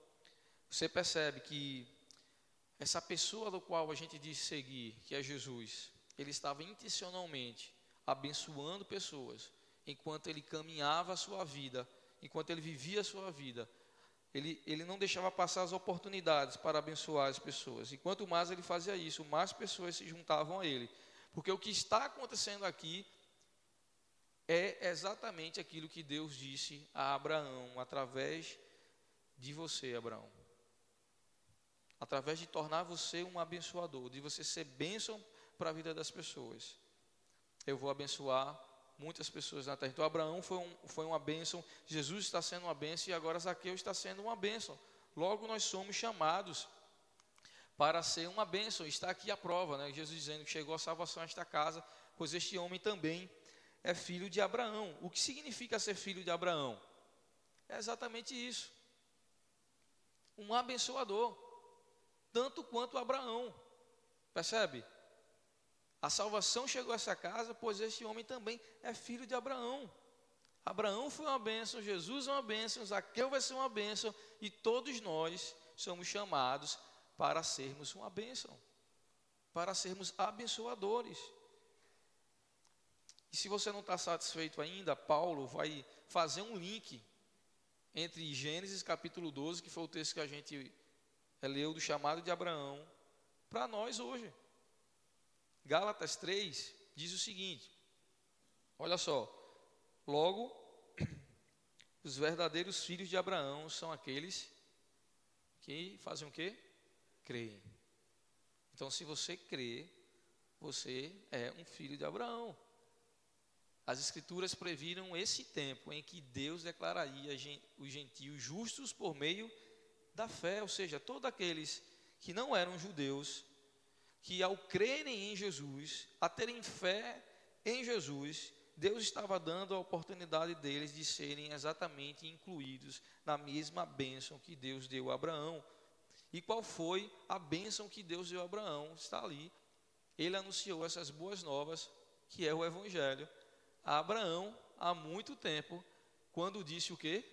você percebe que essa pessoa do qual a gente diz seguir, que é Jesus, ele estava intencionalmente abençoando pessoas, enquanto ele caminhava a sua vida, enquanto ele vivia a sua vida. Ele, ele não deixava passar as oportunidades para abençoar as pessoas. E quanto mais ele fazia isso, mais pessoas se juntavam a ele. Porque o que está acontecendo aqui é exatamente aquilo que Deus disse a Abraão, através de você, Abraão. Através de tornar você um abençoador, de você ser bênção para a vida das pessoas. Eu vou abençoar muitas pessoas na terra. Então Abraão foi, um, foi uma bênção, Jesus está sendo uma bênção e agora Zaqueu está sendo uma bênção. Logo nós somos chamados para ser uma bênção. Está aqui a prova, né? Jesus dizendo que chegou a salvação a esta casa, pois este homem também é filho de Abraão. O que significa ser filho de Abraão? É exatamente isso. Um abençoador, tanto quanto Abraão. Percebe? A salvação chegou a essa casa, pois este homem também é filho de Abraão. Abraão foi uma bênção, Jesus é uma bênção, Zaqueu vai ser uma bênção, e todos nós somos chamados para sermos uma bênção, para sermos abençoadores. E se você não está satisfeito ainda, Paulo vai fazer um link entre Gênesis capítulo doze, que foi o texto que a gente leu do chamado de Abraão, para nós hoje. Gálatas três diz o seguinte, olha só, logo, os verdadeiros filhos de Abraão são aqueles que fazem o quê? Creem. Então, se você crê, você é um filho de Abraão. As Escrituras previram esse tempo em que Deus declararia os gentios justos por meio da fé, ou seja, todos aqueles que não eram judeus, que ao crerem em Jesus, a terem fé em Jesus, Deus estava dando a oportunidade deles de serem exatamente incluídos na mesma bênção que Deus deu a Abraão. E qual foi a bênção que Deus deu a Abraão? Está ali. Ele anunciou essas boas novas, que é o Evangelho, a Abraão há muito tempo, quando disse o quê?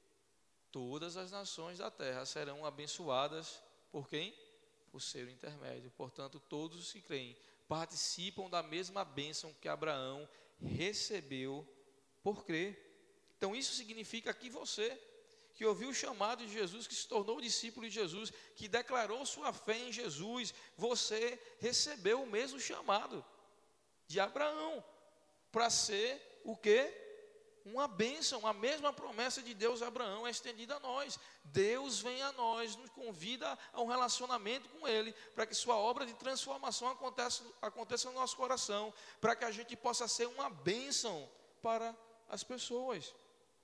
Todas as nações da terra serão abençoadas por quem? Por ser o intermédio. Portanto, todos os que creem participam da mesma bênção que Abraão recebeu por crer. Então isso significa que você, que ouviu o chamado de Jesus, que se tornou discípulo de Jesus, que declarou sua fé em Jesus, você recebeu o mesmo chamado de Abraão, para ser o quê? Uma bênção. A mesma promessa de Deus a Abraão é estendida a nós. Deus vem a nós, nos convida a um relacionamento com Ele, para que sua obra de transformação aconteça, aconteça no nosso coração, para que a gente possa ser uma bênção para as pessoas.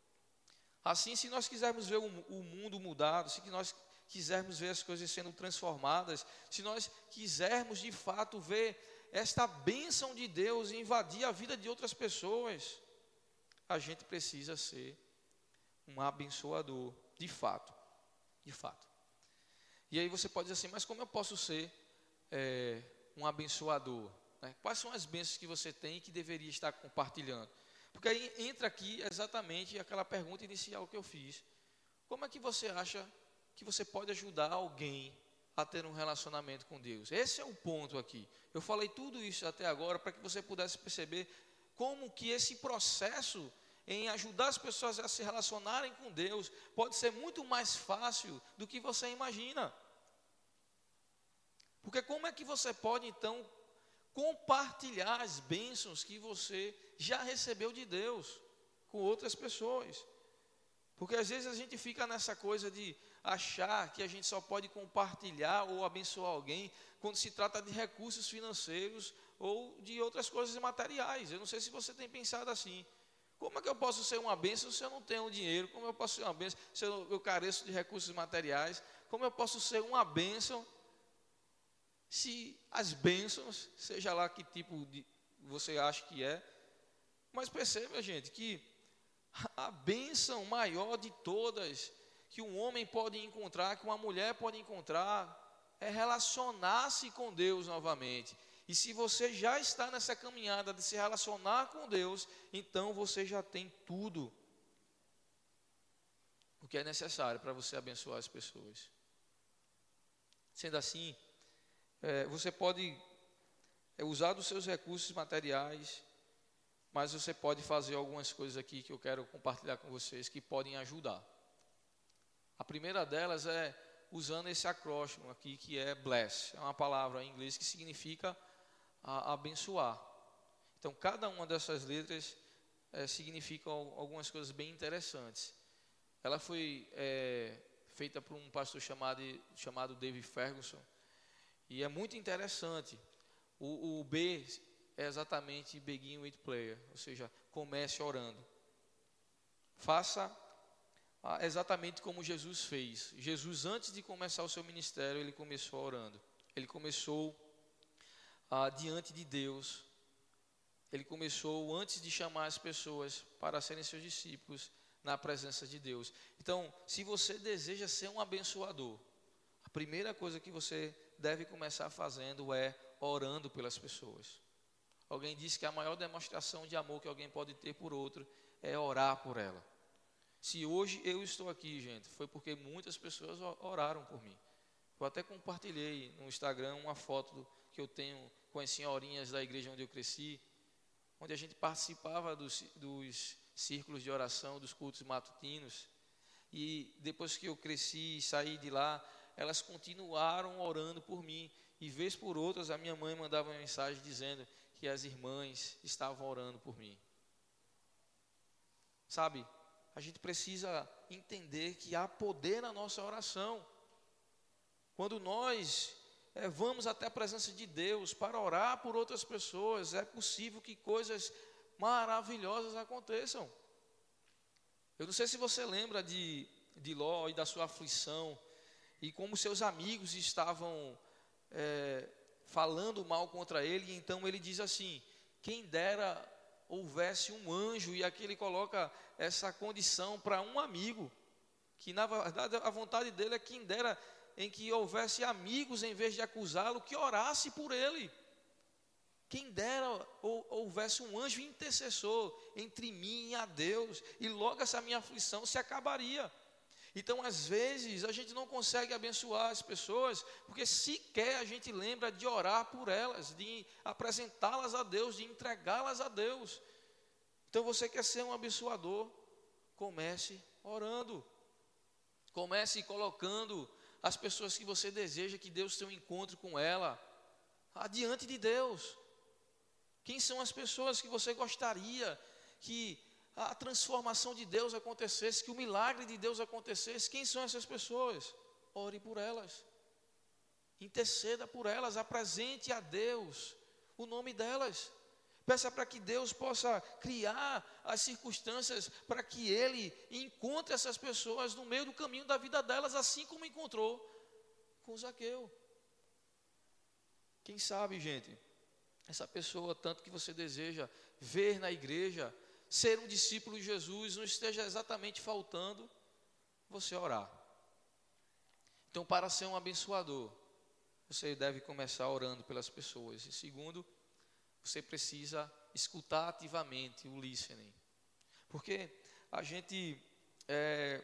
Assim, se nós quisermos ver o, o mundo mudado, se nós quisermos ver as coisas sendo transformadas, se nós quisermos de fato ver esta bênção de Deus invadir a vida de outras pessoas, a gente precisa ser um abençoador, de fato, de fato. E aí você pode dizer assim, mas como eu posso ser é, um abençoador? Né? Quais são as bênçãos que você tem e que deveria estar compartilhando? Porque aí entra aqui exatamente aquela pergunta inicial que eu fiz. Como é que você acha que você pode ajudar alguém a ter um relacionamento com Deus? Esse é o ponto aqui. Eu falei tudo isso até agora para que você pudesse perceber como que esse processo em ajudar as pessoas a se relacionarem com Deus pode ser muito mais fácil do que você imagina. Porque como é que você pode então compartilhar as bênçãos que você já recebeu de Deus com outras pessoas? Porque às vezes a gente fica nessa coisa de achar que a gente só pode compartilhar ou abençoar alguém quando se trata de recursos financeiros ou de outras coisas materiais. Eu não sei se você tem pensado assim. Como é que eu posso ser uma bênção se eu não tenho dinheiro? Como eu posso ser uma bênção se eu, eu careço de recursos materiais? Como eu posso ser uma bênção se as bênçãos, seja lá que tipo de você acha que é, mas perceba, gente, que a bênção maior de todas que um homem pode encontrar, que uma mulher pode encontrar, é relacionar-se com Deus novamente. E se você já está nessa caminhada de se relacionar com Deus, então você já tem tudo o que é necessário para você abençoar as pessoas. Sendo assim, é, você pode é, usar dos seus recursos materiais, mas você pode fazer algumas coisas aqui que eu quero compartilhar com vocês que podem ajudar. A primeira delas é usando esse acróstico aqui que é bless. É uma palavra em inglês que significa a, abençoar. Então, cada uma dessas letras é, significa algumas coisas bem interessantes. Ela foi é, feita por um pastor chamado, chamado David Ferguson. E é muito interessante. O, o B é exatamente begin with prayer, ou seja, comece orando. Faça ah, exatamente como Jesus fez. Jesus, antes de começar o seu ministério, ele começou orando. Ele começou ah, diante de Deus. Ele começou antes de chamar as pessoas para serem seus discípulos na presença de Deus. Então, se você deseja ser um abençoador, a primeira coisa que você deve começar fazendo é orando pelas pessoas. Alguém disse que a maior demonstração de amor que alguém pode ter por outro é orar por ela. Se hoje eu estou aqui, gente, foi porque muitas pessoas oraram por mim. Eu até compartilhei no Instagram uma foto do, que eu tenho com as senhorinhas da igreja onde eu cresci, onde a gente participava dos, dos círculos de oração, dos cultos matutinos. E depois que eu cresci e saí de lá, elas continuaram orando por mim. E vez por outras, a minha mãe mandava uma mensagem dizendo que as irmãs estavam orando por mim. Sabe, a gente precisa entender que há poder na nossa oração. Quando nós é, vamos até a presença de Deus para orar por outras pessoas, é possível que coisas maravilhosas aconteçam. Eu não sei se você lembra de, de Ló e da sua aflição, e como seus amigos estavam é, falando mal contra ele, e então ele diz assim: quem dera houvesse um anjo, e aqui ele coloca essa condição para um amigo, que na verdade a vontade dele é quem dera em que houvesse amigos, em vez de acusá-lo, que orasse por ele. Quem dera ou, houvesse um anjo intercessor entre mim e a Deus, e logo essa minha aflição se acabaria. Então, às vezes, a gente não consegue abençoar as pessoas, porque sequer a gente lembra de orar por elas, de apresentá-las a Deus, de entregá-las a Deus. Então, você quer ser um abençoador? Comece orando. Comece colocando as pessoas que você deseja que Deus tenha um encontro com ela adiante de Deus. Quem são as pessoas que você gostaria que a transformação de Deus acontecesse, que o milagre de Deus acontecesse? Quem são essas pessoas? Ore por elas, interceda por elas, apresente a Deus o nome delas, peça para que Deus possa criar as circunstâncias para que Ele encontre essas pessoas no meio do caminho da vida delas, assim como encontrou com Zaqueu. Quem sabe, gente, essa pessoa, tanto que você deseja ver na igreja, ser um discípulo de Jesus, não esteja exatamente faltando você orar. Então, para ser um abençoador, você deve começar orando pelas pessoas. E segundo, você precisa escutar ativamente o listening. Porque a gente, é,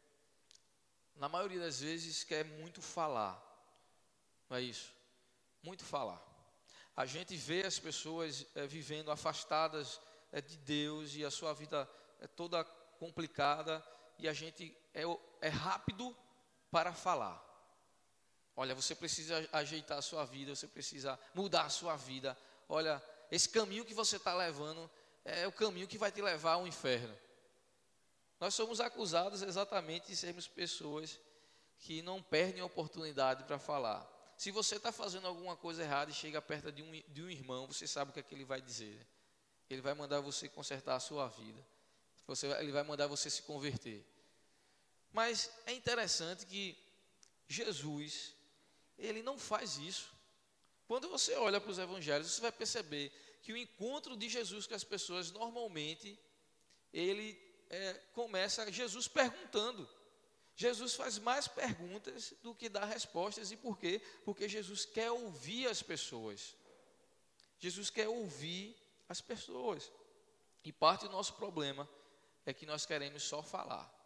na maioria das vezes, quer muito falar. Não é isso? Muito falar. A gente vê as pessoas é, vivendo afastadas é, de Deus, e a sua vida é toda complicada, e a gente é, é rápido para falar. Olha, você precisa ajeitar a sua vida, você precisa mudar a sua vida. Olha, esse caminho que você está levando é o caminho que vai te levar ao inferno. Nós somos acusados exatamente de sermos pessoas que não perdem a oportunidade para falar. Se você está fazendo alguma coisa errada e chega perto de um, de um irmão, você sabe o que é que ele vai dizer. Ele vai mandar você consertar a sua vida. Você, ele vai mandar você se converter. Mas é interessante que Jesus, ele não faz isso. Quando você olha para os evangelhos, você vai perceber que o encontro de Jesus com as pessoas, normalmente, ele é, começa Jesus perguntando. Jesus faz mais perguntas do que dá respostas. E por quê? Porque Jesus quer ouvir as pessoas. Jesus quer ouvir as pessoas. E parte do nosso problema é que nós queremos só falar.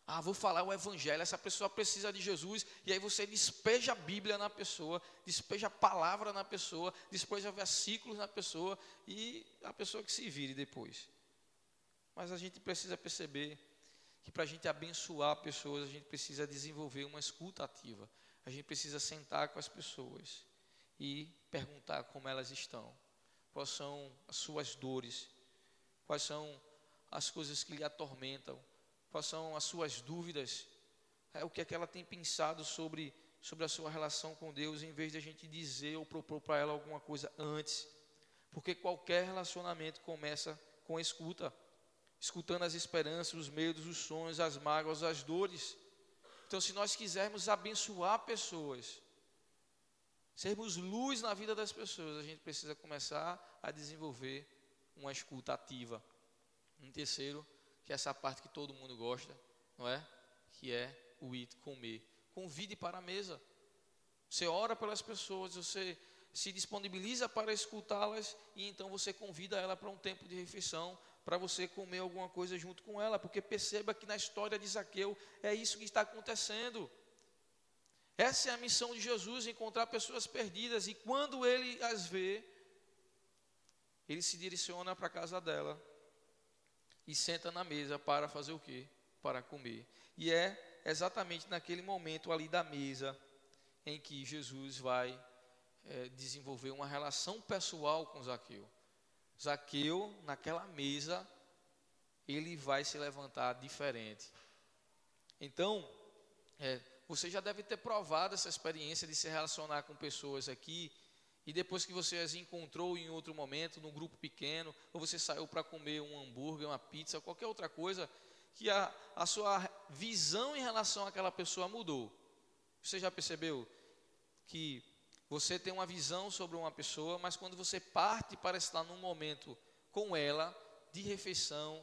Ah, vou falar o evangelho, essa pessoa precisa de Jesus, e aí você despeja a Bíblia na pessoa, despeja a palavra na pessoa, despeja versículos na pessoa, e a pessoa que se vire depois. Mas a gente precisa perceber que para a gente abençoar pessoas, a gente precisa desenvolver uma escuta ativa. A gente precisa sentar com as pessoas e perguntar como elas estão, quais são as suas dores, quais são as coisas que lhe atormentam, quais são as suas dúvidas, é, o que é que ela tem pensado sobre, sobre a sua relação com Deus, em vez de a gente dizer ou propor para ela alguma coisa antes. Porque qualquer relacionamento começa com a escuta, escutando as esperanças, os medos, os sonhos, as mágoas, as dores. Então, se nós quisermos abençoar pessoas, sermos luz na vida das pessoas, a gente precisa começar a desenvolver uma escuta ativa. Um terceiro, que é essa parte que todo mundo gosta, não é? Que é o ir comer. Convide para a mesa. Você ora pelas pessoas, você se disponibiliza para escutá-las e então você convida ela para um tempo de refeição, para você comer alguma coisa junto com ela, porque perceba que na história de Zaqueu é isso que está acontecendo. Essa é a missão de Jesus, encontrar pessoas perdidas, e quando ele as vê, ele se direciona para a casa dela e senta na mesa para fazer o quê? Para comer. E é exatamente naquele momento ali da mesa em que Jesus vai é, desenvolver uma relação pessoal com Zaqueu. Zaqueu, naquela mesa, ele vai se levantar diferente. Então, é, você já deve ter provado essa experiência de se relacionar com pessoas aqui, e depois que você as encontrou em outro momento, num grupo pequeno, ou você saiu para comer um hambúrguer, uma pizza, qualquer outra coisa, que a, a sua visão em relação àquela pessoa mudou. Você já percebeu que você tem uma visão sobre uma pessoa, mas quando você parte para estar num momento com ela, de refeição,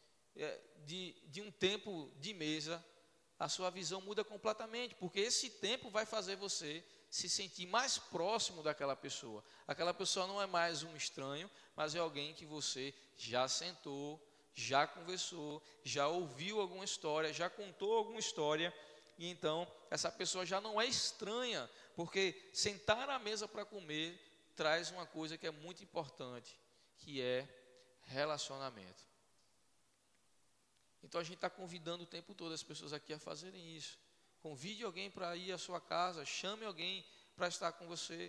de, de um tempo de mesa, a sua visão muda completamente, porque esse tempo vai fazer você se sentir mais próximo daquela pessoa. Aquela pessoa não é mais um estranho, mas é alguém que você já sentou, já conversou, já ouviu alguma história, já contou alguma história, e então essa pessoa já não é estranha, porque sentar à mesa para comer traz uma coisa que é muito importante, que é relacionamento. Então a gente está convidando o tempo todo as pessoas aqui a fazerem isso. Convide alguém para ir à sua casa, chame alguém para estar com você.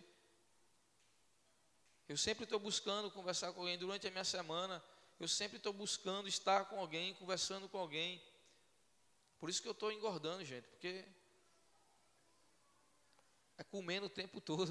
Eu sempre estou buscando conversar com alguém durante a minha semana, eu sempre estou buscando estar com alguém, conversando com alguém. Por isso que eu estou engordando, gente, porque é comendo o tempo todo.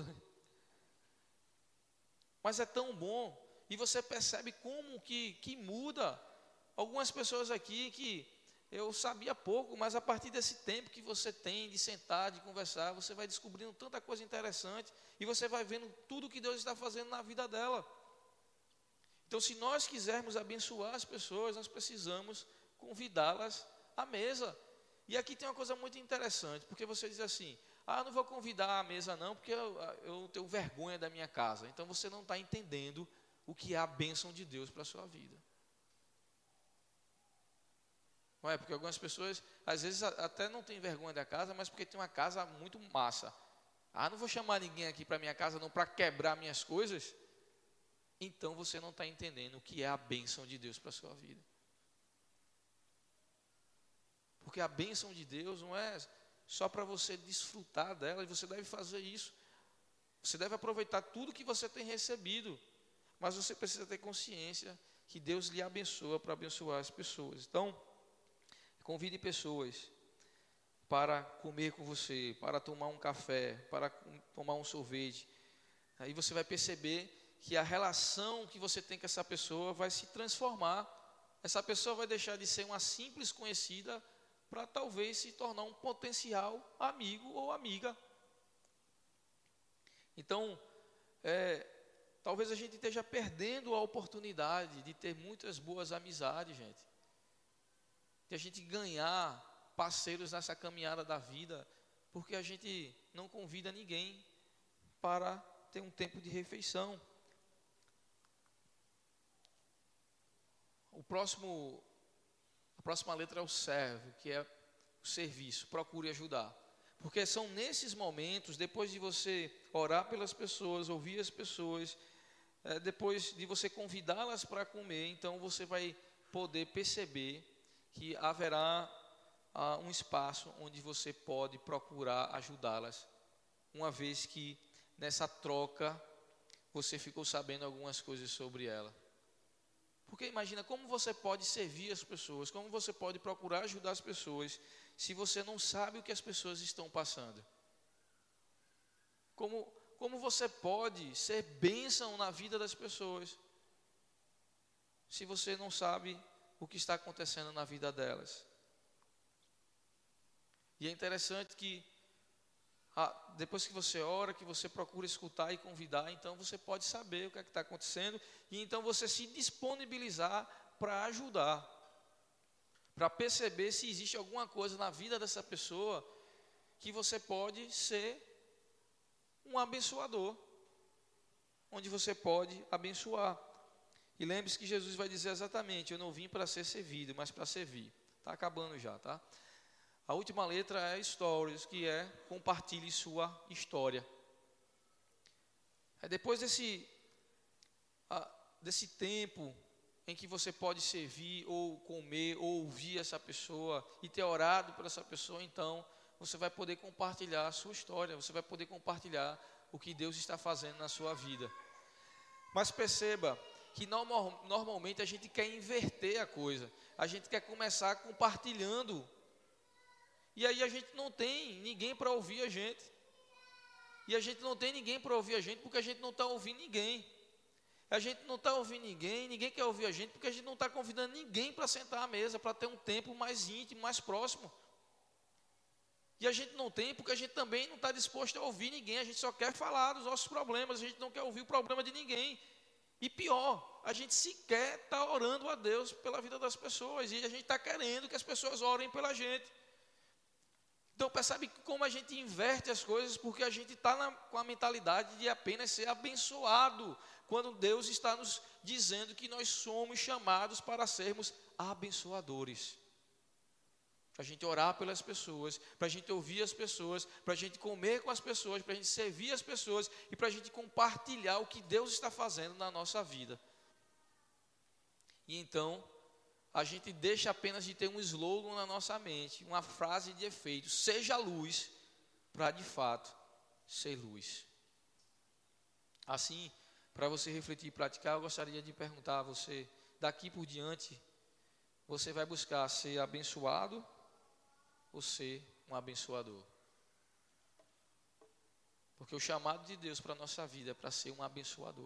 Mas é tão bom, e você percebe como que, que muda. Algumas pessoas aqui que eu sabia pouco, mas a partir desse tempo que você tem de sentar, de conversar, você vai descobrindo tanta coisa interessante e você vai vendo tudo que Deus está fazendo na vida dela. Então, se nós quisermos abençoar as pessoas, nós precisamos convidá-las à mesa. E aqui tem uma coisa muito interessante, porque você diz assim: ah, eu não vou convidar à mesa não, porque eu, eu tenho vergonha da minha casa. Então, você não está entendendo o que é a bênção de Deus para a sua vida. Não é? Porque algumas pessoas, às vezes, até não têm vergonha da casa, mas porque tem uma casa muito massa. Ah, não vou chamar ninguém aqui para minha casa não, para quebrar minhas coisas. Então, você não está entendendo o que é a bênção de Deus para a sua vida. Porque a bênção de Deus não é só para você desfrutar dela, e você deve fazer isso. Você deve aproveitar tudo que você tem recebido, mas você precisa ter consciência que Deus lhe abençoa para abençoar as pessoas. Então, convide pessoas para comer com você, para tomar um café, para tomar um sorvete. Aí você vai perceber que a relação que você tem com essa pessoa vai se transformar. Essa pessoa vai deixar de ser uma simples conhecida para talvez se tornar um potencial amigo ou amiga. Então, é, talvez a gente esteja perdendo a oportunidade de ter muitas boas amizades, gente. De a gente ganhar parceiros nessa caminhada da vida, porque a gente não convida ninguém para ter um tempo de refeição. O próximo, a próxima letra é o servo, que é o serviço, procure ajudar. Porque são nesses momentos, depois de você orar pelas pessoas, ouvir as pessoas, é, depois de você convidá-las para comer, então você vai poder perceber que haverá ah, um espaço onde você pode procurar ajudá-las, uma vez que nessa troca você ficou sabendo algumas coisas sobre ela. Porque imagina como você pode servir as pessoas, como você pode procurar ajudar as pessoas, se você não sabe o que as pessoas estão passando. Como, como você pode ser bênção na vida das pessoas, se você não sabe o que está acontecendo na vida delas. E é interessante que, ah, depois que você ora, que você procura escutar e convidar, então você pode saber o que é que está acontecendo, e então você se disponibilizar para ajudar, para perceber se existe alguma coisa na vida dessa pessoa que você pode ser um abençoador, onde você pode abençoar. E lembre-se que Jesus vai dizer exatamente: eu não vim para ser servido, mas para servir. Está acabando já, tá? A última letra é stories, que é compartilhe sua história. É depois desse, ah, desse tempo em que você pode servir, ou comer, ou ouvir essa pessoa, e ter orado por essa pessoa, então você vai poder compartilhar a sua história, você vai poder compartilhar o que Deus está fazendo na sua vida. Mas perceba que normal, normalmente a gente quer inverter a coisa, a gente quer começar compartilhando, e aí a gente não tem ninguém para ouvir a gente, e a gente não tem ninguém para ouvir a gente, porque a gente não está ouvindo ninguém, a gente não está ouvindo ninguém, ninguém quer ouvir a gente, porque a gente não está convidando ninguém para sentar à mesa, para ter um tempo mais íntimo, mais próximo, e a gente não tem, porque a gente também não está disposto a ouvir ninguém, a gente só quer falar dos nossos problemas, a gente não quer ouvir o problema de ninguém. E pior, a gente sequer está orando a Deus pela vida das pessoas, e a gente está querendo que as pessoas orem pela gente. Então percebe como a gente inverte as coisas, porque a gente está com a mentalidade de apenas ser abençoado, quando Deus está nos dizendo que nós somos chamados para sermos abençoadores. Para a gente orar pelas pessoas, para a gente ouvir as pessoas, para a gente comer com as pessoas, para a gente servir as pessoas e para a gente compartilhar o que Deus está fazendo na nossa vida. E então, a gente deixa apenas de ter um slogan na nossa mente, uma frase de efeito: seja luz, para de fato ser luz. Assim, para você refletir e praticar, eu gostaria de perguntar a você: daqui por diante, você vai buscar ser abençoado ou ser um abençoador? Porque o chamado de Deus para a nossa vida é para ser um abençoador.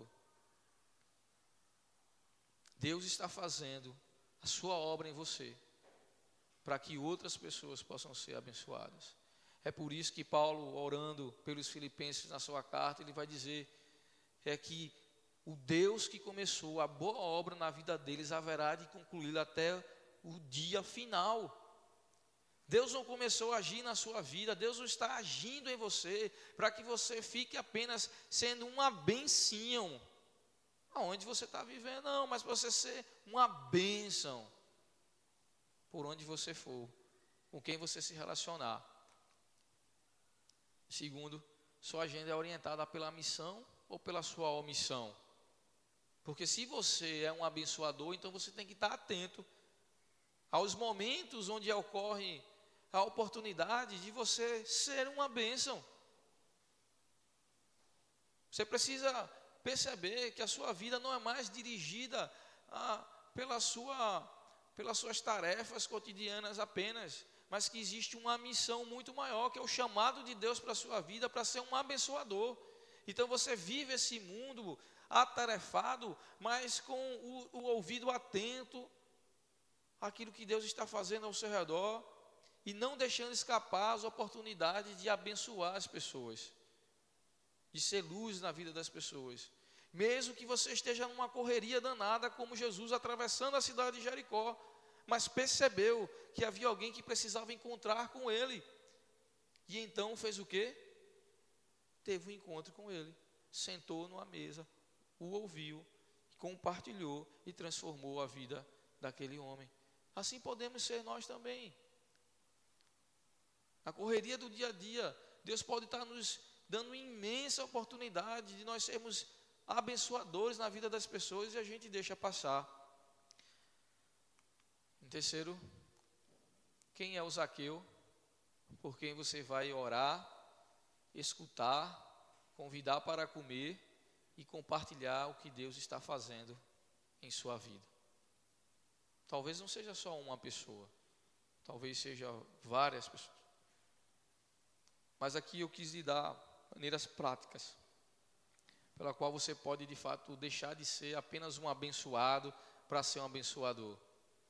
Deus está fazendo a sua obra em você, para que outras pessoas possam ser abençoadas. É por isso que Paulo, orando pelos filipenses na sua carta, ele vai dizer é que o Deus que começou a boa obra na vida deles haverá de concluí-la até o dia final. Deus não começou a agir na sua vida, Deus não está agindo em você para que você fique apenas sendo uma benção aonde você está vivendo, não, mas para você ser uma bênção por onde você for, com quem você se relacionar. Segundo, sua agenda é orientada pela missão ou pela sua omissão? Porque se você é um abençoador, então você tem que estar atento aos momentos onde ocorre a oportunidade de você ser uma bênção. Você precisa perceber que a sua vida não é mais dirigida ah, pela sua, pelas suas tarefas cotidianas apenas, mas que existe uma missão muito maior, que é o chamado de Deus para a sua vida, para ser um abençoador. Então você vive esse mundo atarefado, mas com o, o ouvido atento àquilo que Deus está fazendo ao seu redor, e não deixando escapar as oportunidades de abençoar as pessoas, de ser luz na vida das pessoas. Mesmo que você esteja numa correria danada, como Jesus atravessando a cidade de Jericó, mas percebeu que havia alguém que precisava encontrar com ele, e então fez o quê? Teve um encontro com ele, sentou numa mesa, o ouviu, compartilhou e transformou a vida daquele homem. Assim podemos ser nós também. na correria do dia a dia, Deus pode estar nos dando imensa oportunidade de nós sermos abençoadores na vida das pessoas e a gente deixa passar. Em terceiro, quem é o Zaqueu? Por quem você vai orar, escutar, convidar para comer e compartilhar o que Deus está fazendo em sua vida. Talvez não seja só uma pessoa, talvez seja várias pessoas. Mas aqui eu quis lhe dar maneiras práticas, pela qual você pode de fato deixar de ser apenas um abençoado para ser um abençoador.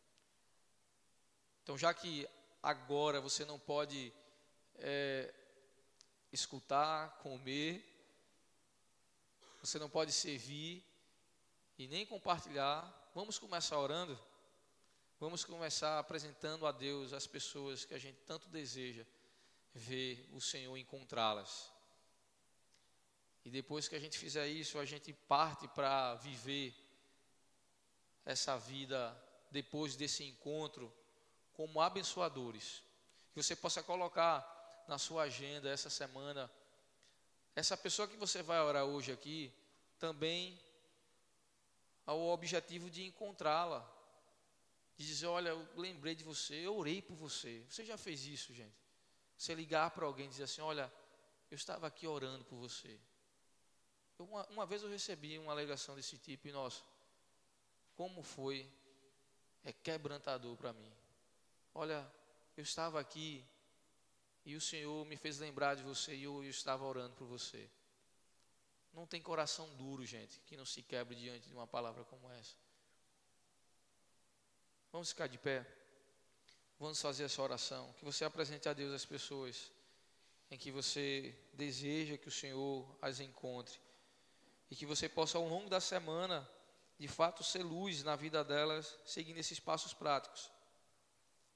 Então, já que agora você não pode é, escutar, comer, você não pode servir e nem compartilhar, vamos começar orando, vamos começar apresentando a Deus as pessoas que a gente tanto deseja ver o Senhor encontrá-las. E depois que a gente fizer isso, a gente parte para viver essa vida depois desse encontro como abençoadores. Que você possa colocar na sua agenda essa semana, essa pessoa que você vai orar hoje aqui, também ao objetivo de encontrá-la. De dizer, olha, eu lembrei de você, eu orei por você. Você já fez isso, gente? Você ligar para alguém e dizer assim, olha, eu estava aqui orando por você. Eu, uma, uma vez eu recebi uma alegação desse tipo e, nossa, como foi, é quebrantador para mim. Olha, eu estava aqui e o Senhor me fez lembrar de você e eu, eu estava orando por você. Não tem coração duro, gente, que não se quebre diante de uma palavra como essa. Vamos ficar de pé. Vamos fazer essa oração. Que você apresente a Deus as pessoas em que você deseja que o Senhor as encontre. E que você possa, ao longo da semana, de fato, ser luz na vida delas, seguindo esses passos práticos.